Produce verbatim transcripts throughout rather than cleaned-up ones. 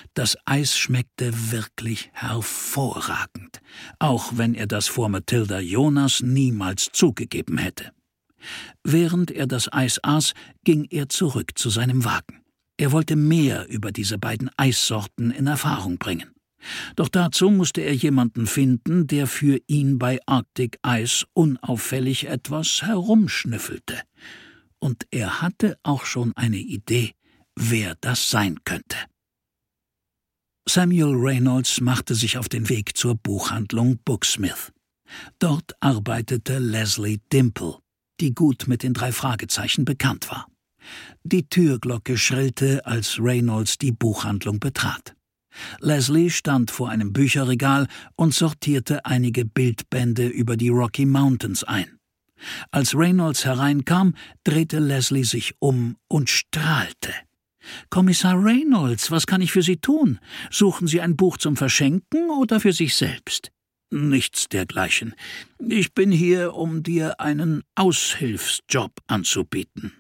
Das Eis schmeckte wirklich hervorragend, auch wenn er das vor Matilda Jonas niemals zugegeben hätte. Während er das Eis aß, ging er zurück zu seinem Wagen. Er wollte mehr über diese beiden Eissorten in Erfahrung bringen. Doch dazu musste er jemanden finden, der für ihn bei Arctic Ice unauffällig etwas herumschnüffelte. Und er hatte auch schon eine Idee, wer das sein könnte. Samuel Reynolds machte sich auf den Weg zur Buchhandlung Booksmith. Dort arbeitete Leslie Dimple, die gut mit den drei Fragezeichen bekannt war. Die Türglocke schrillte, als Reynolds die Buchhandlung betrat. Leslie stand vor einem Bücherregal und sortierte einige Bildbände über die Rocky Mountains ein. Als Reynolds hereinkam, drehte Leslie sich um und strahlte. »Kommissar Reynolds, was kann ich für Sie tun? Suchen Sie ein Buch zum Verschenken oder für sich selbst?« »Nichts dergleichen. Ich bin hier, um dir einen Aushilfsjob anzubieten.«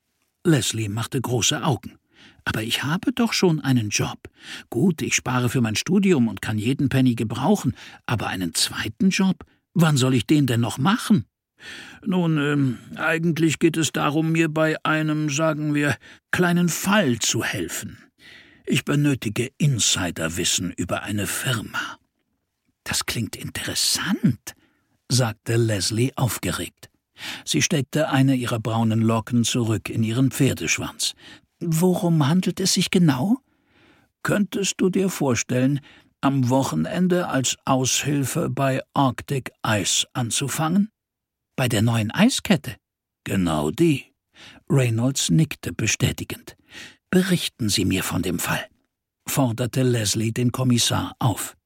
Leslie machte große Augen. »Aber ich habe doch schon einen Job. Gut, ich spare für mein Studium und kann jeden Penny gebrauchen, aber einen zweiten Job? Wann soll ich den denn noch machen?« »Nun, ähm, eigentlich geht es darum, mir bei einem, sagen wir, kleinen Fall zu helfen. Ich benötige Insiderwissen über eine Firma.« »Das klingt interessant«, sagte Leslie aufgeregt. Sie steckte eine ihrer braunen Locken zurück in ihren Pferdeschwanz. »Worum handelt es sich genau?« »Könntest du dir vorstellen, am Wochenende als Aushilfe bei Arctic Ice anzufangen?« »Bei der neuen Eiskette?« »Genau die.« Reynolds nickte bestätigend. »Berichten Sie mir von dem Fall«, forderte Leslie den Kommissar auf.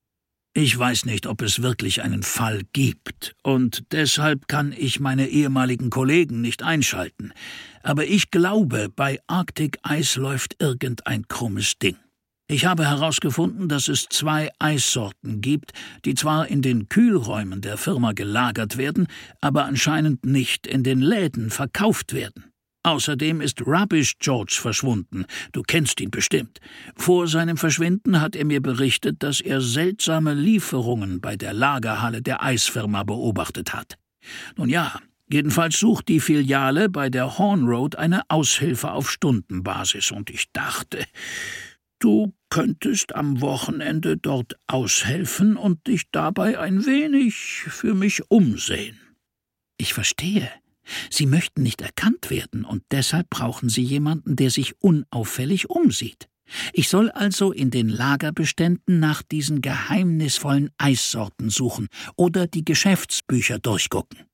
»Ich weiß nicht, ob es wirklich einen Fall gibt, und deshalb kann ich meine ehemaligen Kollegen nicht einschalten. Aber ich glaube, bei Arctic Ice läuft irgendein krummes Ding. Ich habe herausgefunden, dass es zwei Eissorten gibt, die zwar in den Kühlräumen der Firma gelagert werden, aber anscheinend nicht in den Läden verkauft werden. Außerdem ist Rubbish George verschwunden. Du kennst ihn bestimmt. Vor seinem Verschwinden hat er mir berichtet, dass er seltsame Lieferungen bei der Lagerhalle der Eisfirma beobachtet hat. Nun ja, jedenfalls sucht die Filiale bei der Horn Road eine Aushilfe auf Stundenbasis, und ich dachte, du könntest am Wochenende dort aushelfen und dich dabei ein wenig für mich umsehen.« »Ich verstehe. Sie möchten nicht erkannt werden, und deshalb brauchen Sie jemanden, der sich unauffällig umsieht. Ich soll also in den Lagerbeständen nach diesen geheimnisvollen Eissorten suchen oder die Geschäftsbücher durchgucken.«